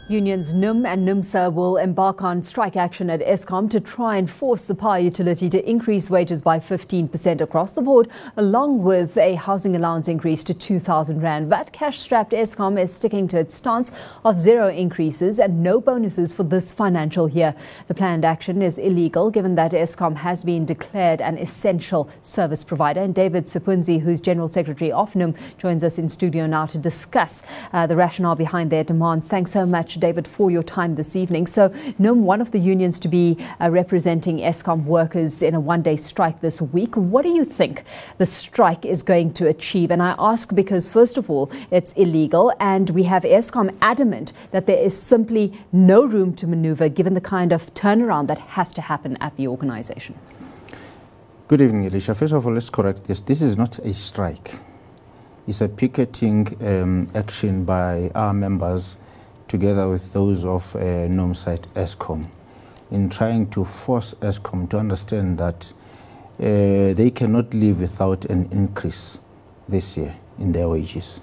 Unions NUM and NUMSA will embark on strike action at Eskom to try and force the power utility to increase wages by 15% across the board, along with a housing allowance increase to 2,000 rand. But cash-strapped Eskom is sticking to its stance of zero increases and no bonuses for this financial year. The planned action is illegal given that Eskom has been declared an essential service provider. And David Sepunzi, who's General Secretary of NUM, joins us in studio now to discuss the rationale behind their demands. Thanks so much, David, for your time this evening. So, NUM, one of the unions to be representing Eskom workers in a one-day strike this week. What do you think the strike is going to achieve? And I ask because, first of all, it's illegal, and we have Eskom adamant that there is simply no room to maneuver given the kind of turnaround that has to happen at the organisation. Good evening, Elisha. First of all, let's correct this. This is not a strike. It's a picketing action by our members together with those of NUMSA at Eskom in trying to force Eskom to understand that they cannot live without an increase this year in their wages.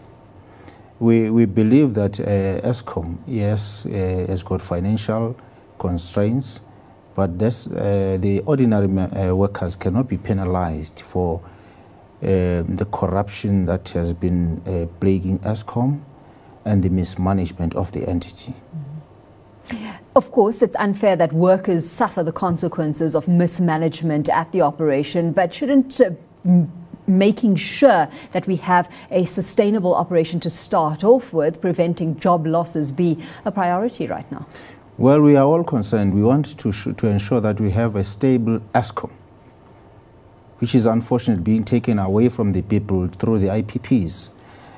We believe that Eskom, yes, has got financial constraints, but the ordinary workers cannot be penalized for the corruption that has been plaguing Eskom and the mismanagement of the entity. Of course, it's unfair that workers suffer the consequences of mismanagement at the operation, but shouldn't making sure that we have a sustainable operation to start off with, preventing job losses, be a priority right now? Well, we are all concerned. We want to ensure that we have a stable Eskom, which is unfortunately being taken away from the people through the IPPs.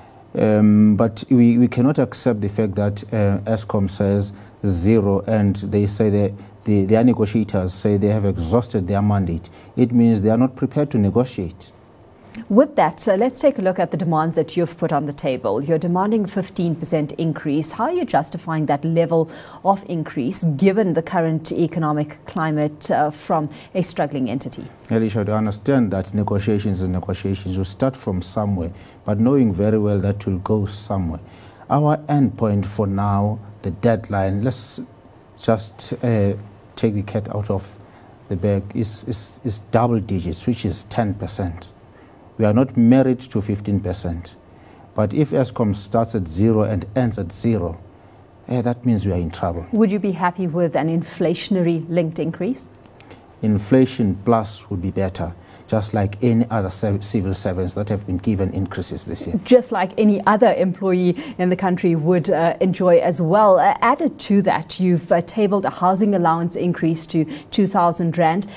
But we cannot accept the fact that Eskom says zero and they say that their negotiators say they have exhausted their mandate. It means they are not prepared to negotiate. With that, let's take a look at the demands that you've put on the table. You're demanding 15% increase. How are you justifying that level of increase given the current economic climate from a struggling entity? Elisha, to understand that negotiations is negotiations. You start from somewhere, but knowing very well that will go somewhere. Our end point for now, the deadline, let's just take the cat out of the bag, is double digits, which is 10%. We are not married to 15%. But if Eskom starts at zero and ends at zero, that means we are in trouble. Would you be happy with an inflationary linked increase? Inflation plus would be better, just like any other civil servants that have been given increases this year. Just like any other employee in the country would enjoy as well. Added to that, you've tabled a housing allowance increase to 2,000 rand,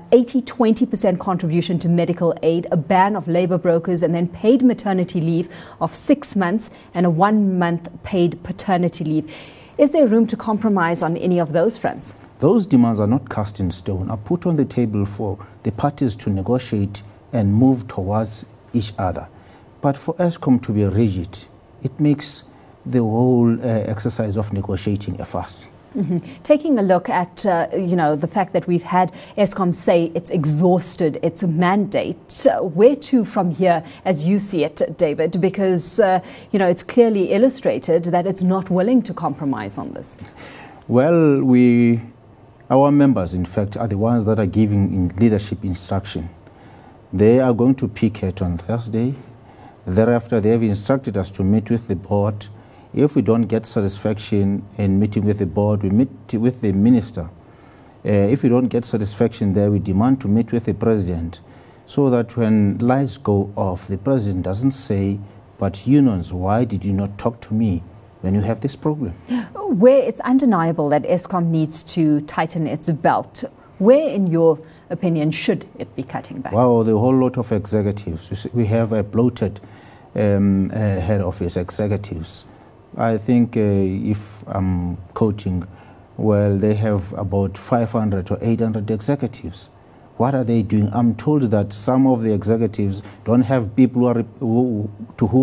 20% contribution to medical aid, a ban of labour brokers, and then paid maternity leave of 6 months and a 1-month paid paternity leave. Is there room to compromise on any of those fronts? Those demands are not cast in stone, are put on the table for the parties to negotiate and move towards each other. But for Eskom to be rigid, it makes the whole exercise of negotiating a farce. Taking a look at, the fact that we've had Eskom say it's exhausted its mandate, where to from here as you see it, David? Because, it's clearly illustrated that it's not willing to compromise on this. Well, our members, in fact, are the ones that are giving leadership instruction. They are going to picket on Thursday. Thereafter, they have instructed us to meet with the board. If we don't get satisfaction in meeting with the board, we meet with the minister. If we don't get satisfaction there, we demand to meet with the president so that when lights go off, the president doesn't say, but unions, why did you not talk to me when you have this problem? Where it's undeniable that Eskom needs to tighten its belt, where, in your opinion, should it be cutting back? Well, the whole lot of executives. We have a bloated head office executives. I think if I'm quoting, well, they have about 500 or 800 executives. What are they doing? I'm told that some of the executives don't have people who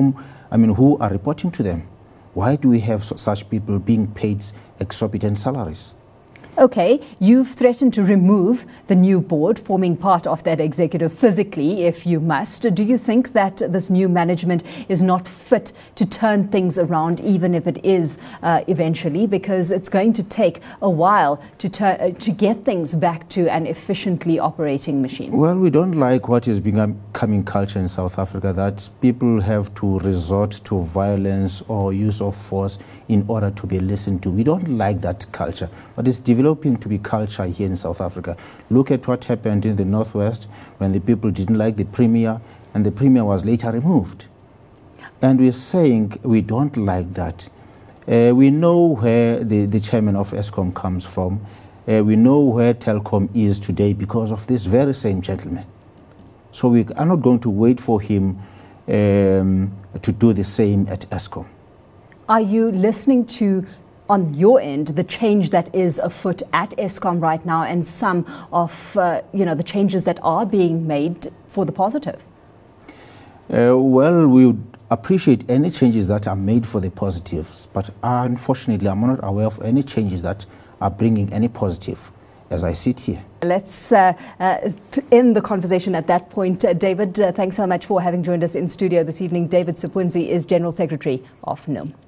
are reporting to them. Why do we have such people being paid exorbitant salaries? Okay, you've threatened to remove the new board, forming part of that executive physically, if you must. Do you think that this new management is not fit to turn things around, even if it is eventually, because it's going to take a while to get things back to an efficiently operating machine? Well, we don't like what is becoming culture in South Africa, that people have to resort to violence or use of force in order to be listened to. We don't like that culture, but it's developing to be culture here in South Africa. Look at what happened in the Northwest when the people didn't like the Premier, and the Premier was later removed. And we're saying we don't like that. We know where the chairman of Eskom comes from. We know where Telkom is today because of this very same gentleman. So we are not going to wait for him to do the same at Eskom. Are you listening to, on your end, the change that is afoot at Eskom right now, and some of the changes that are being made for the positive? Well, we would appreciate any changes that are made for the positives, but unfortunately, I'm not aware of any changes that are bringing any positive as I sit here. Let's end the conversation at that point. David, thanks so much for having joined us in studio this evening. David Sepunzi is General Secretary of NUM.